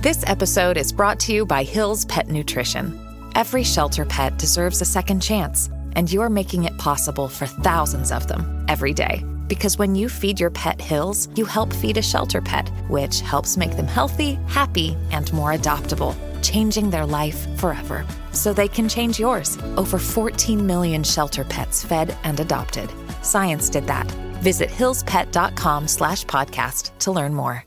This episode is brought to you by Hill's Pet Nutrition. Every shelter pet deserves a second chance, and you're making it possible for thousands of them every day. Because when you feed your pet Hill's, you help feed a shelter pet, which helps make them healthy, happy, and more adoptable, changing their life forever. So they can change yours. Over 14 million shelter pets fed and adopted. Science did that. Visit hillspet.com/podcast to learn more.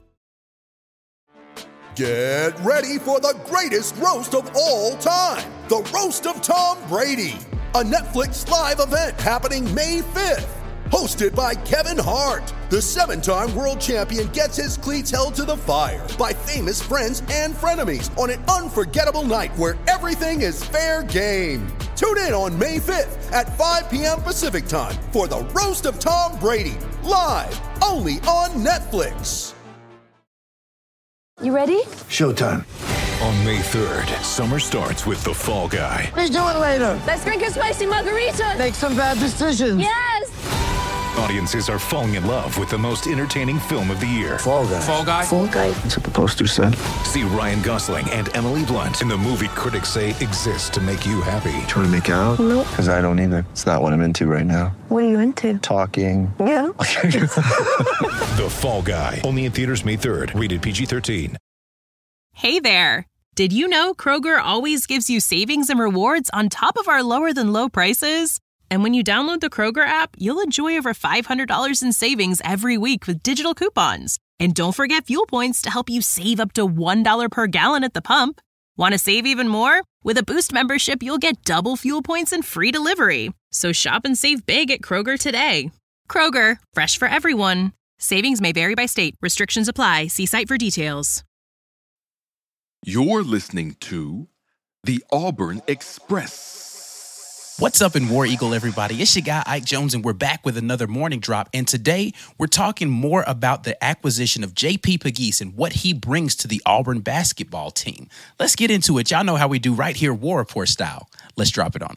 Get ready for the greatest roast of all time, the Roast of Tom Brady, a Netflix live event happening May 5th. Hosted by Kevin Hart, the 7-time world champion gets his cleats held to the fire by famous friends and frenemies on an unforgettable night where everything is fair game. Tune in on May 5th at 5 p.m. Pacific time for the Roast of Tom Brady, live only on Netflix. You ready? Showtime. On May 3rd, summer starts with The Fall Guy. Let's do it later. Let's drink a spicy margarita. Make some bad decisions. Yes! Audiences are falling in love with the most entertaining film of the year. Fall Guy. Fall Guy? Fall guy. That's what the poster said. See Ryan Gosling and Emily Blunt in the movie critics say exists to make you happy. Trying to make it out? Nope. Because I don't either. It's not what I'm into right now. What are you into? Talking. Yeah. The Fall Guy. Only in theaters May 3rd. Rated PG-13. Hey there. Did you know Kroger always gives you savings and rewards on top of our lower than low prices? And when you download the Kroger app, you'll enjoy over $500 in savings every week with digital coupons. And don't forget fuel points to help you save up to $1 per gallon at the pump. Want to save even more? With a Boost membership, you'll get double fuel points and free delivery. So shop and save big at Kroger today. Kroger, fresh for everyone. Savings may vary by state. Restrictions apply. See site for details. You're listening to the Auburn Express. What's up in War Eagle, everybody? It's your guy, Ike Jones, and we're back with another morning drop. And today, we're talking more about the acquisition of J.P. Pegues and what he brings to the Auburn basketball team. Let's get into it. Y'all know how we do right here, War Report style. Let's drop it on.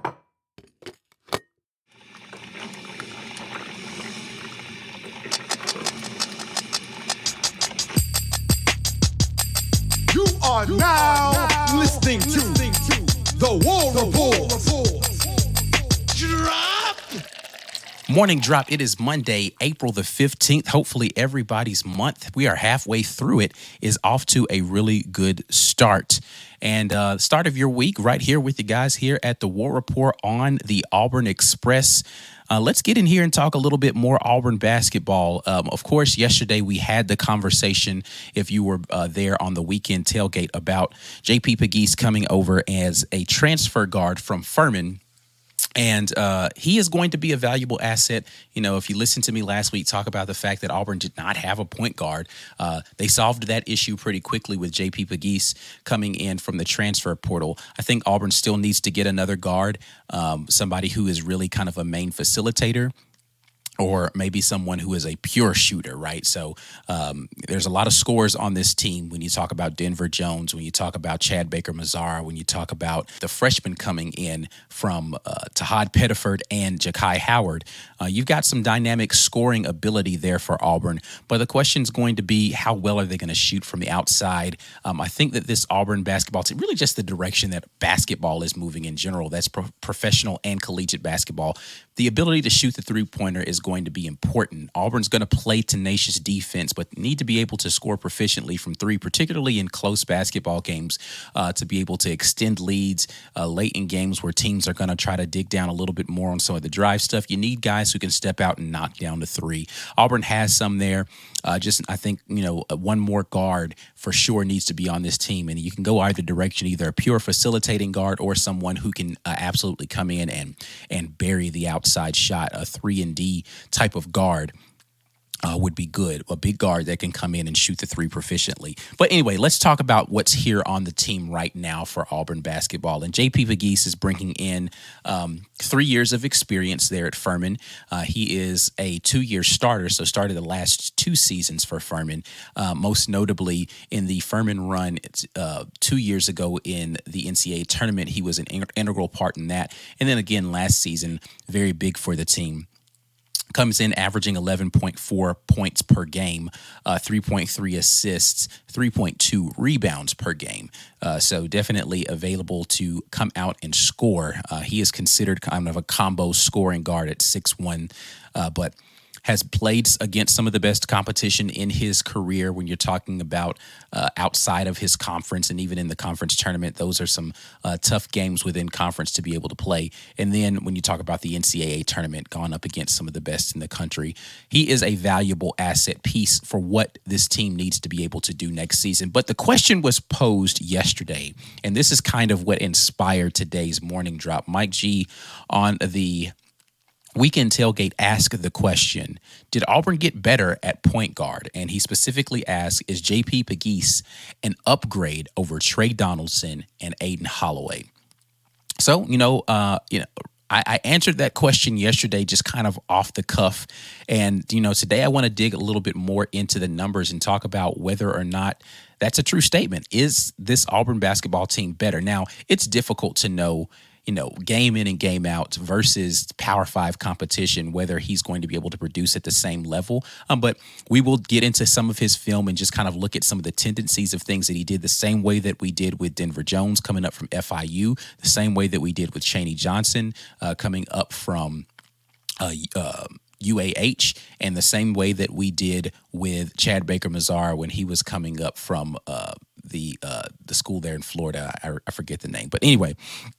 You are now listening to the War Report. Morning drop. It is Monday, April the 15th. Hopefully everybody's month, we are halfway through it, is off to a really good start. And start of your week right here with you guys here at the War Report on the Auburn Express. Let's get in here and talk a little bit more Auburn basketball. Of course, yesterday we had the conversation, if you were there on the weekend tailgate, about J.P. Pegues coming over as a transfer guard from Furman. And he is going to be a valuable asset. You know, if you listened to me last week talk about the fact that Auburn did not have a point guard, they solved that issue pretty quickly with J.P. Pegues coming in from the transfer portal. I think Auburn still needs to get another guard, somebody who is really kind of a main facilitator, or maybe someone who is a pure shooter, right? So there's a lot of scores on this team when you talk about Denver Jones, when you talk about Chad Baker-Mazara, when you talk about the freshmen coming in from Tahad Pettiford and Ja'Kai Howard. You've got some dynamic scoring ability there for Auburn, but the question is going to be how well are they going to shoot from the outside? I think that this Auburn basketball team, really just the direction that basketball is moving in general, that's professional and collegiate basketball, the ability to shoot the three-pointer is going to be important. Auburn's going to play tenacious defense, but need to be able to score proficiently from three, particularly in close basketball games, to be able to extend leads late in games where teams are going to try to dig down a little bit more on some of the drive stuff. You need guys who can step out and knock down the three. Auburn has some there. I think, one more guard for sure needs to be on this team, and you can go either direction, either a pure facilitating guard or someone who can absolutely come in and bury the outside shot. A 3-and-D type of guard would be good. A big guard that can come in and shoot the three proficiently. But anyway, let's talk about what's here on the team right now for Auburn basketball. And J.P. Pegues is bringing in 3 years of experience there at Furman. He is a 2-year starter, so started the last 2 seasons for Furman, most notably in the Furman run 2 years ago in the NCAA tournament. He was an integral part in that. And then again last season, very big for the team. comes in averaging 11.4 points per game, 3.3 assists, 3.2 rebounds per game. So definitely available to come out and score. He is considered kind of a combo scoring guard at 6'1", but has played against some of the best competition in his career. When you're talking about outside of his conference and even in the conference tournament, those are some tough games within conference to be able to play. And then when you talk about the NCAA tournament, gone up against some of the best in the country, he is a valuable asset piece for what this team needs to be able to do next season. But the question was posed yesterday, and this is kind of what inspired today's morning drop. Mike G on the Weekend Tailgate asked the question, did Auburn get better at point guard? And he specifically asked, is J.P. Pegues an upgrade over Trey Donaldson and Aden Holloway? So, I answered that question yesterday just kind of off the cuff. And, today I want to dig a little bit more into the numbers and talk about whether or not that's a true statement. Is this Auburn basketball team better? Now, it's difficult to know, game in and game out versus Power 5 competition, whether he's going to be able to produce at the same level. But we will get into some of his film and just kind of look at some of the tendencies of things that he did the same way that we did with Denver Jones coming up from FIU, the same way that we did with Chaney Johnson coming up from UAH, and the same way that we did with Chad Baker-Mazar when he was coming up from the school there in Florida. I forget the name. But anyway,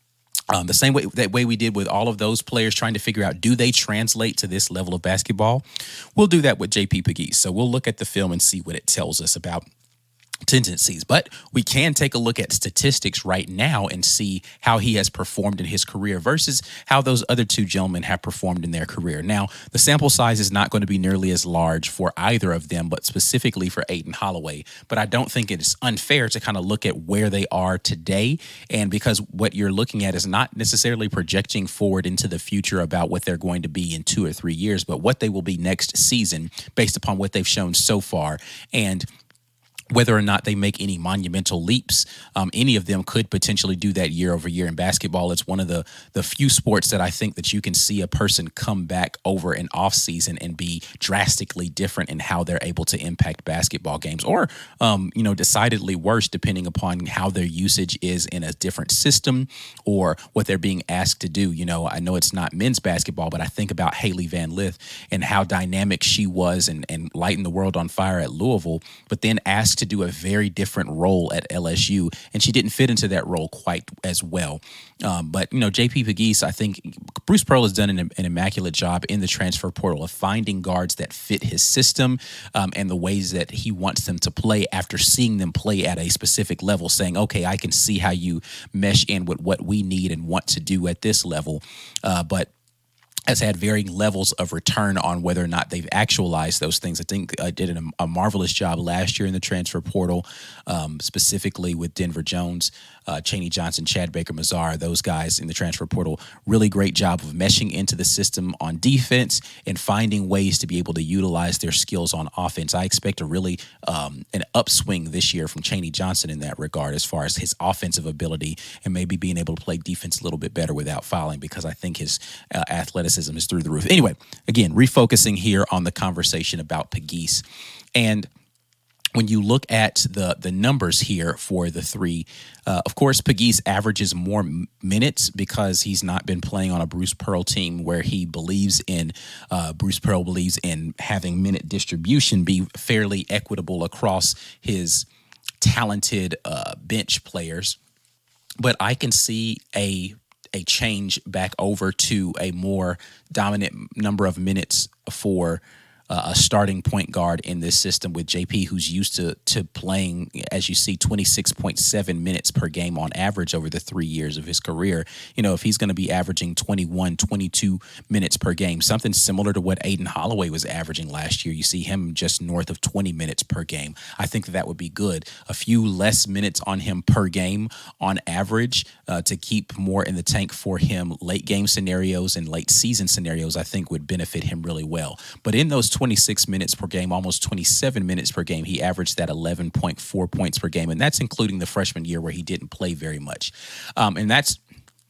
the same way we did with all of those players, trying to figure out, do they translate to this level of basketball? We'll do that with J.P. Pegues. So we'll look at the film and see what it tells us about tendencies. But we can take a look at statistics right now and see how he has performed in his career versus how those other two gentlemen have performed in their career. Now, the sample size is not going to be nearly as large for either of them, but specifically for Aden Holloway. But I don't think it's unfair to kind of look at where they are today. And because what you're looking at is not necessarily projecting forward into the future about what they're going to be in 2 or 3 years, but what they will be next season based upon what they've shown so far. And whether or not they make any monumental leaps, any of them could potentially do that year over year in basketball. It's one of the few sports that I think that you can see a person come back over an off season and be drastically different in how they're able to impact basketball games, or decidedly worse depending upon how their usage is in a different system or what they're being asked to do. I know it's not men's basketball, but I think about Haley Van Lith and how dynamic she was and lighting the world on fire at Louisville, but then asked to do a very different role at LSU, and she didn't fit into that role quite as well. But J.P. Pegues, I think Bruce Pearl has done an immaculate job in the transfer portal of finding guards that fit his system and the ways that he wants them to play after seeing them play at a specific level, saying, okay, I can see how you mesh in with what we need and want to do at this level. But has had varying levels of return on whether or not they've actualized those things. I think did a marvelous job last year in the transfer portal, specifically with Denver Jones, Chaney Johnson, Chad Baker-Mazar, those guys in the transfer portal. Really great job of meshing into the system on defense and finding ways to be able to utilize their skills on offense. I expect a really an upswing this year from Chaney Johnson in that regard as far as his offensive ability and maybe being able to play defense a little bit better without fouling, because I think his athleticism is through the roof. Anyway, again, refocusing here on the conversation about Pegues. And when you look at the numbers here for the three, of course, Pegues averages more minutes because he's not been playing on a Bruce Pearl team where he believes in, Bruce Pearl believes in having minute distribution be fairly equitable across his talented bench players. But I can see a change back over to a more dominant number of minutes for a starting point guard in this system with JP, who's used to playing, as you see, 26.7 minutes per game on average over the 3 years of his career. If he's going to be averaging 21, 22 minutes per game, something similar to what Aden Holloway was averaging last year, you see him just north of 20 minutes per game. I think that would be good. A few less minutes on him per game on average to keep more in the tank for him late game scenarios and late season scenarios, I think would benefit him really well. But in those 26 minutes per game, almost 27 minutes per game, he averaged that 11.4 points per game, and that's including the freshman year where he didn't play very much. And that's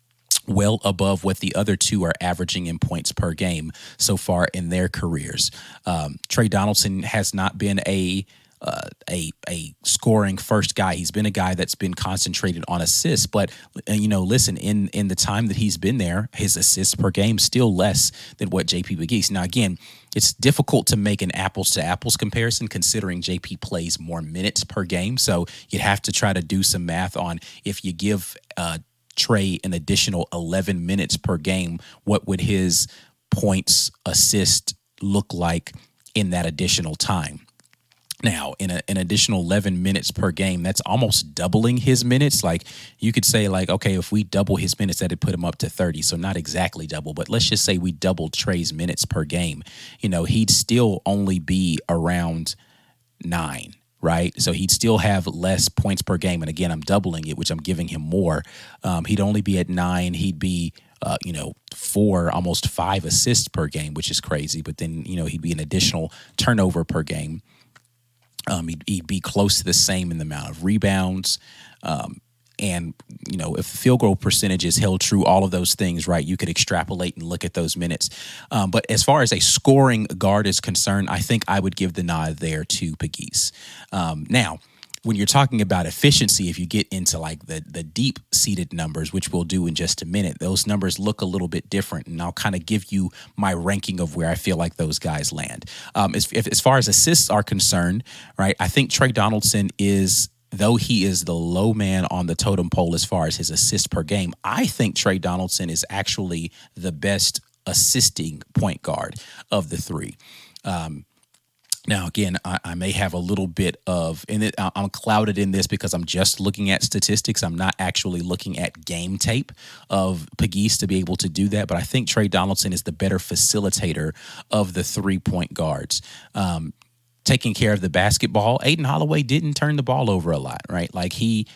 well above what the other two are averaging in points per game so far in their careers. Trey Donaldson has not been a scoring first guy. He's been a guy that's been concentrated on assists, but listen, in the time that he's been there, his assists per game still less than what JP Pegues. Now again, it's difficult to make an apples to apples comparison considering JP plays more minutes per game. So you'd have to try to do some math on if you give Trey an additional 11 minutes per game, what would his points assist look like in that additional time? Now, in an additional 11 minutes per game, that's almost doubling his minutes. Like you could say like, okay, if we double his minutes, that'd put him up to 30. So not exactly double, but let's just say we doubled Trey's minutes per game. He'd still only be around 9. Right. So he'd still have less points per game. And again, I'm doubling it, which I'm giving him more. He'd only be at 9. He'd be, 4, almost 5 assists per game, which is crazy. But then, he'd be an additional turnover per game. He'd be close to the same in the amount of rebounds. And, if the field goal percentage is held true, all of those things, right, you could extrapolate and look at those minutes. But as far as a scoring guard is concerned, I think I would give the nod there to Pegues. Now, when you're talking about efficiency, if you get into like the deep-seated numbers, which we'll do in just a minute, those numbers look a little bit different. And I'll kind of give you my ranking of where I feel like those guys land. As far as assists are concerned, right, I think Trey Donaldson is, though he is the low man on the totem pole as far as his assists per game, I think Trey Donaldson is actually the best assisting point guard of the three. Now, again, I may have a little bit of, and I'm clouded in this because I'm just looking at statistics. I'm not actually looking at game tape of Pegues to be able to do that. But I think Trey Donaldson is the better facilitator of the 3-point guards. Taking care of the basketball, Aden Holloway didn't turn the ball over a lot, right? Like he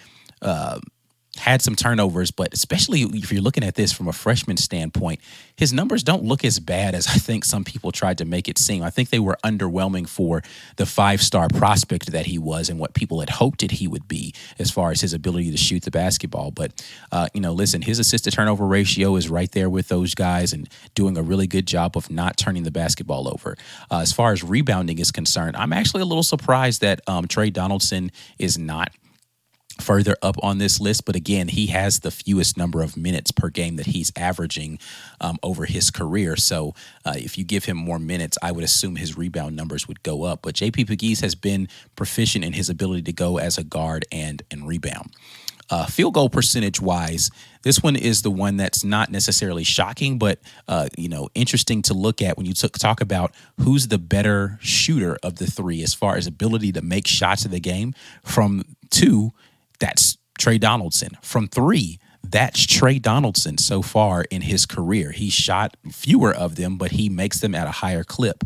had some turnovers, but especially if you're looking at this from a freshman standpoint, his numbers don't look as bad as I think some people tried to make it seem. I think they were underwhelming for the 5-star prospect that he was and what people had hoped that he would be as far as his ability to shoot the basketball. But, listen, his assist-to-turnover ratio is right there with those guys and doing a really good job of not turning the basketball over. As far as rebounding is concerned, I'm actually a little surprised that Trey Donaldson is not further up on this list, but again, he has the fewest number of minutes per game that he's averaging over his career. So if you give him more minutes, I would assume his rebound numbers would go up. But JP Pegues has been proficient in his ability to go as a guard and rebound. Field goal percentage wise, this one is the one that's not necessarily shocking, but interesting to look at when you talk about who's the better shooter of the three as far as ability to make shots in the game. From 2, that's Trey Donaldson. From 3, that's Trey Donaldson so far in his career. He shot fewer of them, but he makes them at a higher clip.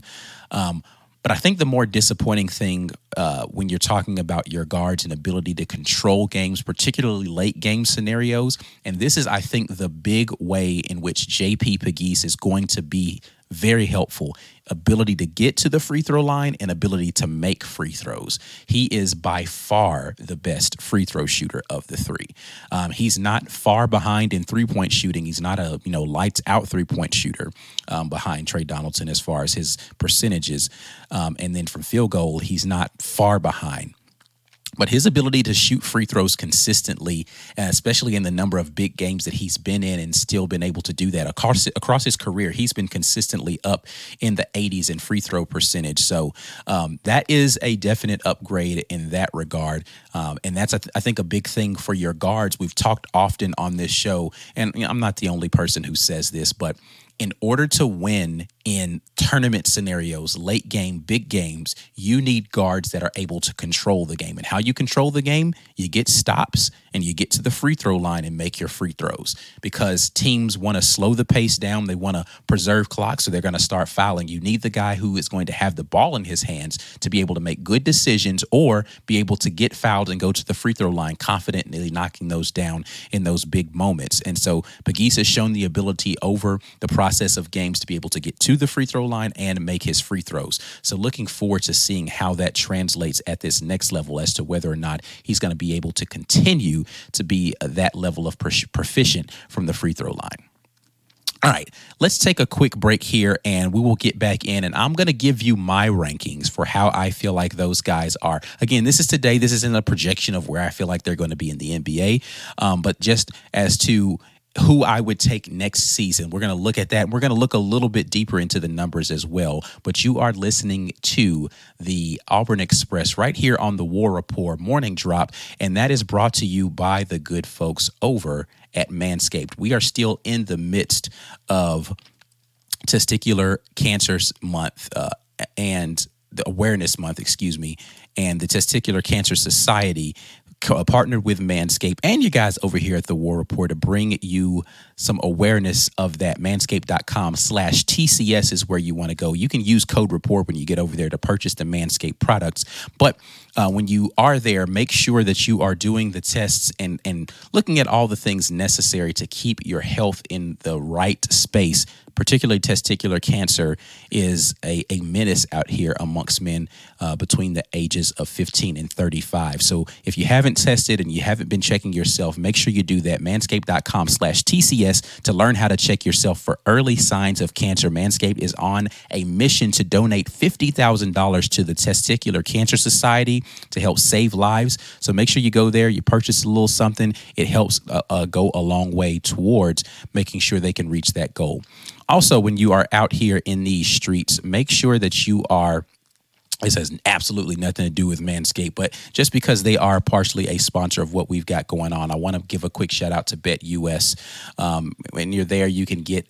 But I think the more disappointing thing when you're talking about your guards and ability to control games, particularly late game scenarios, and this is, I think, the big way in which JP Pegues is going to be very helpful, ability to get to the free throw line and ability to make free throws. He is by far the best free throw shooter of the three. He's not far behind in 3-point shooting. He's not a lights out 3-point shooter behind Trey Donaldson as far as his percentages. And then from field goal, he's not far behind. But his ability to shoot free throws consistently, especially in the number of big games that he's been in and still been able to do that across his career, he's been consistently up in the 80s in free throw percentage. So that is a definite upgrade in that regard. And that's, I think, a big thing for your guards. We've talked often on this show, and I'm not the only person who says this, but in order to win in tournament scenarios, late game, big games, you need guards that are able to control the game. And how you control the game, you get stops and you get to the free throw line and make your free throws, because teams want to slow the pace down. They want to preserve clock, so they're going to start fouling. You need the guy who is going to have the ball in his hands to be able to make good decisions or be able to get fouled and go to the free throw line confidently knocking those down in those big moments. And so Pegues has shown the ability over the process of games to be able to get to the free throw line and make his free throws. So looking forward to seeing how that translates at this next level as to whether or not he's going to be able to continue to be that level of proficient from the free throw line. All right, let's take a quick break here and we will get back in, and I'm going to give you my rankings for how I feel like those guys are. Again, this is today. This isn't a projection of where I feel like they're going to be in the NBA, but just as to who I would take next season. We're going to look at that. We're going to look a little bit deeper into the numbers as well. But you are listening to the Auburn Express right here on the War Report Morning Drop, and that is brought to you by the good folks over at Manscaped. We are still in the midst of Testicular Cancer Month and the Awareness Month, and the Testicular Cancer Society partnered with Manscaped and you guys over here at the War Report to bring you some awareness of that. Manscaped.com/TCS is where you want to go. You can use code REPORT when you get over there to purchase the Manscaped products. But when you are there, make sure that you are doing the tests and looking at all the things necessary to keep your health in the right space. Particularly testicular cancer is a menace out here amongst men between the ages of 15 and 35. So if you haven't tested and you haven't been checking yourself, make sure you do that. Manscaped.com/TCS to learn how to check yourself for early signs of cancer. Manscaped is on a mission to donate $50,000 to the Testicular Cancer Society to help save lives. So make sure you go there, you purchase a little something. It helps go a long way towards making sure they can reach that goal. Also, when you are out here in these streets, make sure that you are, this has absolutely nothing to do with Manscaped, but just because they are partially a sponsor of what we've got going on, I want to give a quick shout out to BetUS. When you're there, you can get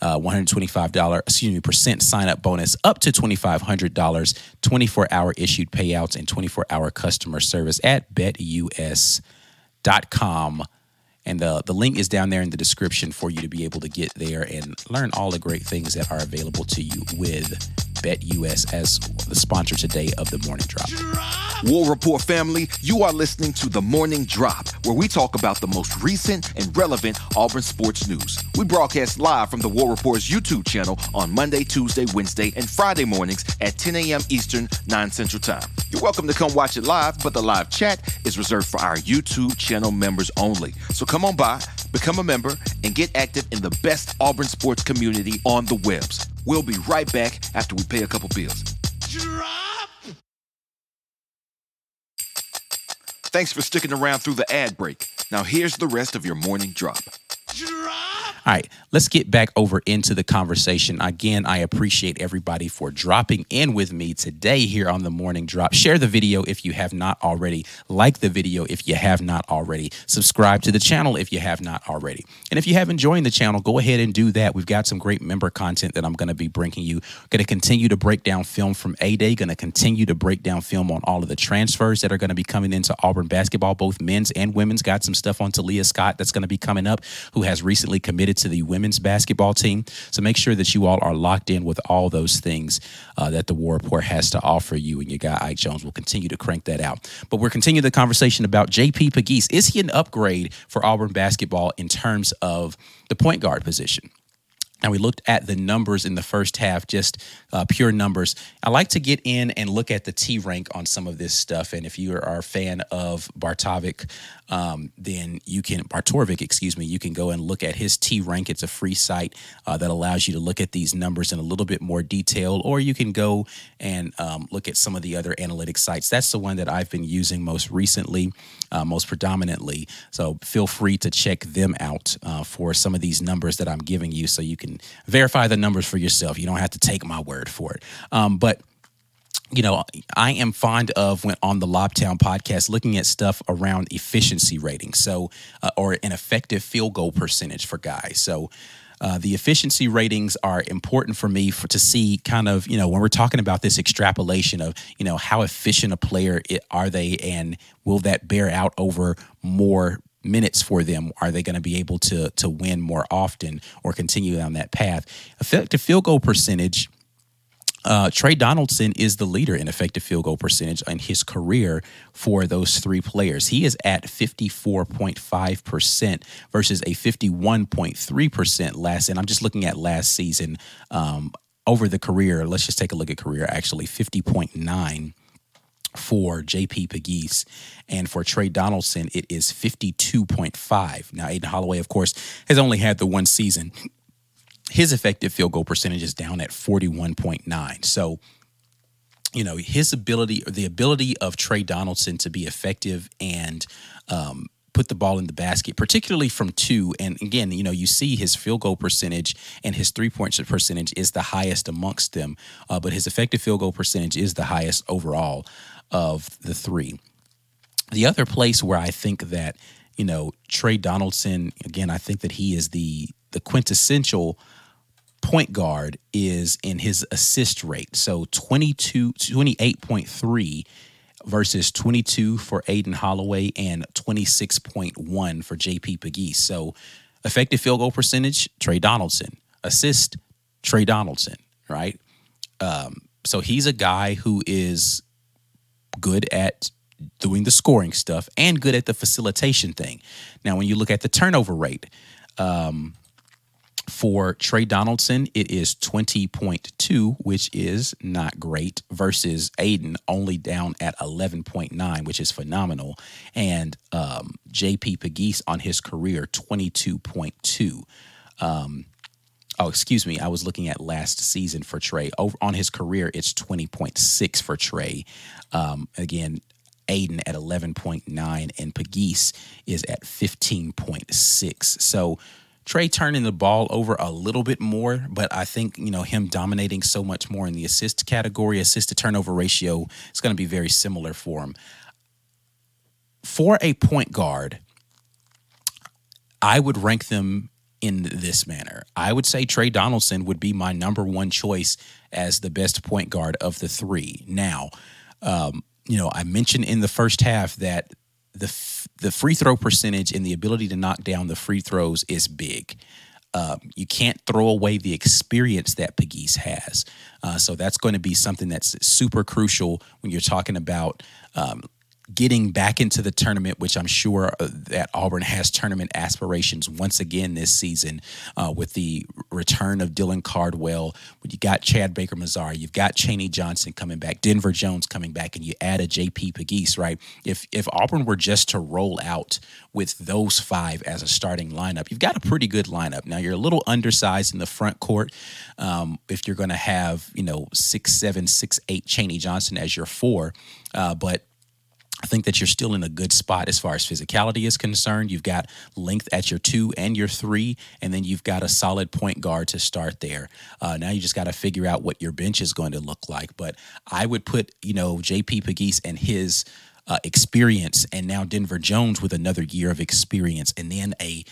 $125% sign up bonus up to $2,500, 24-hour issued payouts, and 24-hour customer service at betus.com. And the link is down there in the description for you to be able to get there and learn all the great things that are available to you with BetUS as the sponsor today of the Morning Drop. War Report family, you are listening to The Morning Drop, where we talk about the most recent and relevant Auburn sports news. We broadcast live from the War Report's YouTube channel on Monday, Tuesday, Wednesday, and Friday mornings at 10 a.m. Eastern, 9 Central Time. You're welcome to come watch it live, but the live chat is reserved for our YouTube channel members only. So come on by, become a member, and get active in the best Auburn sports community on the webs. We'll be right back after we pay a couple bills. Drop! Thanks for sticking around through the ad break. Now here's the rest of your morning drop. All right, let's get back over into the conversation. Again, I appreciate everybody for dropping in with me today here on the Morning Drop. Share the video if you have not already. Like the video if you have not already. Subscribe to the channel if you have not already. And if you haven't joined the channel, go ahead and do that. We've got some great member content that I'm going to be bringing you. Going to continue to break down film from A-Day. Going to continue to break down film on all of the transfers that are going to be coming into Auburn basketball, both men's and women's. Got some stuff on Talia Scott that's going to be coming up, who has recently committed to the women's basketball team. So make sure that you all are locked in with all those things that the War Report has to offer you, and your guy Ike Jones will continue to crank that out. But we're continuing the conversation about J.P. Pegues. Is he an upgrade for Auburn basketball in terms of the point guard position? Now, we looked at the numbers in the first half, just pure numbers. I like to get in and look at the T rank on some of this stuff. And if you are a fan of Bartorovic, then you can go and look at his T rank. It's a free site that allows you to look at these numbers in a little bit more detail, or you can go and look at some of the other analytics sites. That's the one that I've been using most recently, most predominantly. So feel free to check them out for some of these numbers that I'm giving you, so you can verify the numbers for yourself. You don't have to take my word for it. But you know, I am fond of, when on the Lobtown podcast, looking at stuff around efficiency ratings, so or an effective field goal percentage for guys. So the efficiency ratings are important for me to see kind of, you know, when we're talking about this extrapolation of, you know, how efficient a player are they, and will that bear out over more minutes for them? Are they going to be able to win more often or continue down that path? Effective field goal percentage Trey Donaldson is the leader in effective field goal percentage in his career for those three players. He is at 54.5% versus a 51.3% last. And I'm just looking at last season over the career. Let's just take a look at career, actually. 50.9 for J.P. Pegues. And for Trey Donaldson, it is 52.5. Now, Aiden Holloway, of course, has only had the one season. His effective field goal percentage is down at 41.9. So, you know, the ability of Trey Donaldson to be effective and put the ball in the basket, particularly from two. And again, you know, you see his field goal percentage and his 3-point percentage is the highest amongst them. But his effective field goal percentage is the highest overall of the three. The other place where I think that, you know, Trey Donaldson, again, I think that he is the quintessential point guard is in his assist rate. So 28.3 versus 22 for Aiden Holloway and 26.1 for J.P. Pegues. So effective field goal percentage, Trey Donaldson. Assist, Trey Donaldson, right? So he's a guy who is good at doing the scoring stuff and good at the facilitation thing. Now, when you look at the turnover rate, for Trey Donaldson, it is 20.2, which is not great, versus Aiden only down at 11.9, which is phenomenal. And J.P. Pegues on his career, 22.2. Excuse me. I was looking at last season for Trey. Over on his career, it's 20.6 for Trey. Again, Aiden at 11.9 and Pegues is at 15.6. So Trey turning the ball over a little bit more, but I think, you know, him dominating so much more in the assist category, assist to turnover ratio is going to be very similar for him. For a point guard, I would rank them in this manner. I would say Trey Donaldson would be my number one choice as the best point guard of the three. Now, you know, I mentioned in the first half that the free throw percentage and the ability to knock down the free throws is big. You can't throw away the experience that Pegues has. So that's going to be something that's super crucial when you're talking about getting back into the tournament, which I'm sure that Auburn has tournament aspirations once again this season with the return of Dylan Cardwell. You got Chad Baker-Mazara, you've got Chaney Johnson coming back, Denver Jones coming back, and you add a J.P. Pegues, right? If Auburn were just to roll out with those five as a starting lineup, you've got a pretty good lineup. Now, you're a little undersized in the front court if you're going to have, you know, 6'7", 6'8" Chaney Johnson as your four, but I think that you're still in a good spot as far as physicality is concerned. You've got length at your 2 and your 3, and then you've got a solid point guard to start there. Now you just got to figure out what your bench is going to look like. But I would put, you know, J.P. Pegues and his experience, and now Denver Jones with another year of experience, and then a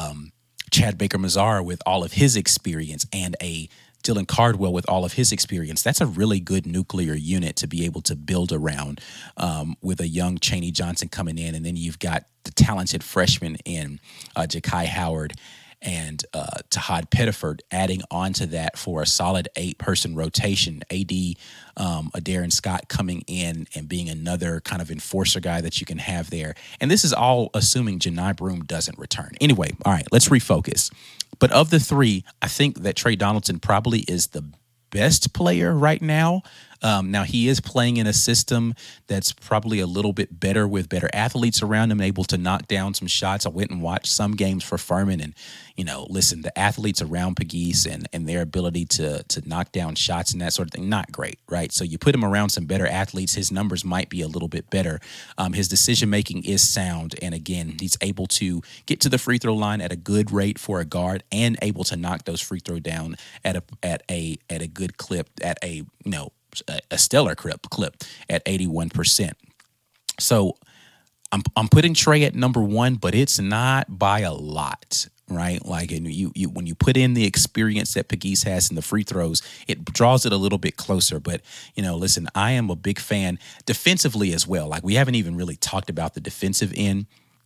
Chad Baker-Mazara with all of his experience, and a Dylan Cardwell with all of his experience. That's a really good nuclear unit to be able to build around with a young Chaney Johnson coming in. And then you've got the talented freshman in Ja'Kai Howard and Tahad Pettiford adding on to that for a solid 8-person rotation. AD Darren Scott coming in and being another kind of enforcer guy that you can have there. And this is all assuming Johni Broome doesn't return. Anyway, all right, let's refocus. But of the three, I think that Trey Donaldson probably is the best player right now. Now, he is playing in a system that's probably a little bit better with better athletes around him, able to knock down some shots. I went and watched some games for Furman, and, you know, listen, the athletes around Pegues and their ability to knock down shots and that sort of thing, not great, right? So you put him around some better athletes, his numbers might be a little bit better. His decision-making is sound, and again, he's able to get to the free throw line at a good rate for a guard and able to knock those free throw down at a good clip, at a, you know, a stellar clip at 81%. So I'm putting Trey at number one, but it's not by a lot, right? Like, and you when you put in the experience that Pegues has in the free throws, it draws it a little bit closer. But, you know, listen, I am a big fan defensively as well. Like, we haven't even really talked about the defensive end,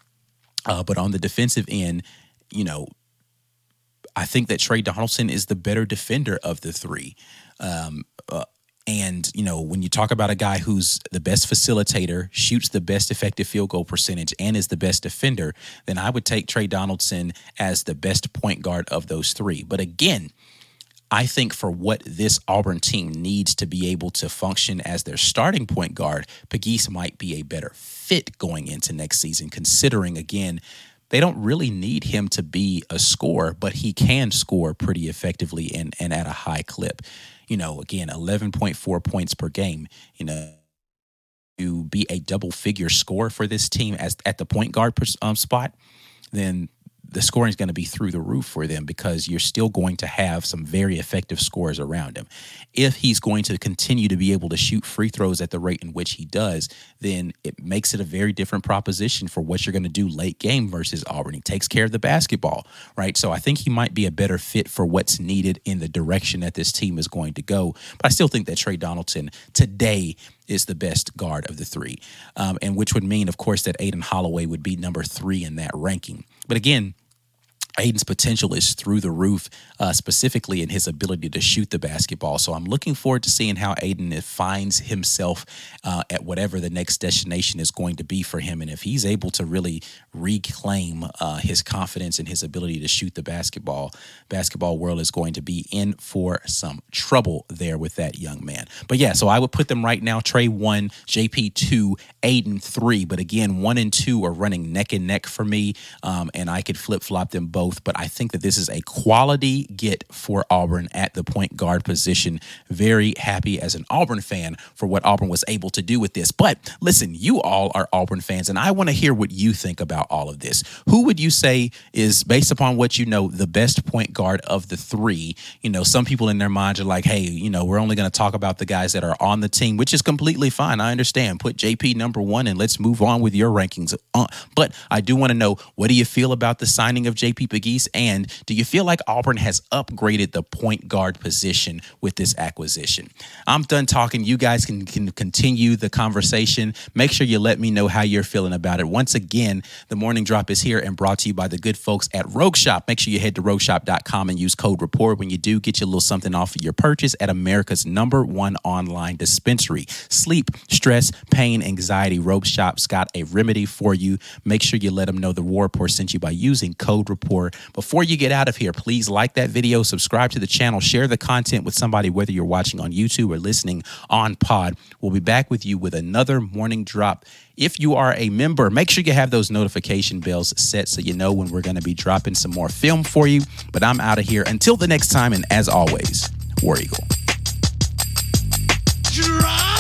but on the defensive end, you know, I think that Trey Donaldson is the better defender of the three. And, when you talk about a guy who's the best facilitator, shoots the best effective field goal percentage, and is the best defender, then I would take Trey Donaldson as the best point guard of those three. But again, I think for what this Auburn team needs to be able to function as their starting point guard, Pegues might be a better fit going into next season, considering, again, they don't really need him to be a scorer, but he can score pretty effectively and at a high clip. Again, 11.4 points per game, to be a double-figure scorer for this team at the point guard spot, then the scoring is going to be through the roof for them, because you're still going to have some very effective scorers around him. If he's going to continue to be able to shoot free throws at the rate in which he does, then it makes it a very different proposition for what you're going to do late game versus Auburn. He takes care of the basketball, right? So I think he might be a better fit for what's needed in the direction that this team is going to go. But I still think that Trey Donaldson today is the best guard of the three, and which would mean, of course, that Aden Holloway would be number 3 in that ranking. But again, Aden's potential is through the roof, specifically in his ability to shoot the basketball. So I'm looking forward to seeing how Aden finds himself at whatever the next destination is going to be for him. And if he's able to really reclaim his confidence and his ability to shoot the basketball world is going to be in for some trouble there with that young man. But yeah, so I would put them right now, Trey 1, JP 2, Aden 3. But again, 1 and 2 are running neck and neck for me, and I could flip-flop them both. But I think that this is a quality get for Auburn at the point guard position. Very happy as an Auburn fan for what Auburn was able to do with this. But listen, you all are Auburn fans, and I want to hear what you think about all of this. Who would you say is, based upon what you know, the best point guard of the three? Some people in their minds are like, hey, we're only going to talk about the guys that are on the team, which is completely fine. I understand. Put JP number 1 and let's move on with your rankings. But I do want to know, what do you feel about the signing of JP Pegues, and do you feel like Auburn has upgraded the point guard position with this acquisition? I'm done talking. You guys can continue the conversation. Make sure you let me know how you're feeling about it. Once again, the Morning Drop is here and brought to you by the good folks at Rogue Shop. Make sure you head to rogueshop.com and use code REPORT. When you do, get you a little something off of your purchase at America's #1 online dispensary. Sleep, stress, pain, anxiety. Rogue Shop's got a remedy for you. Make sure you let them know the War Report sent you by using code REPORT. Before you get out of here, please like that video, subscribe to the channel, share the content with somebody, whether you're watching on YouTube or listening on Pod. We'll be back with you with another Morning Drop. If you are a member, make sure you have those notification bells set so you know when we're going to be dropping some more film for you. But I'm out of here. Until the next time, and as always, War Eagle. Drop!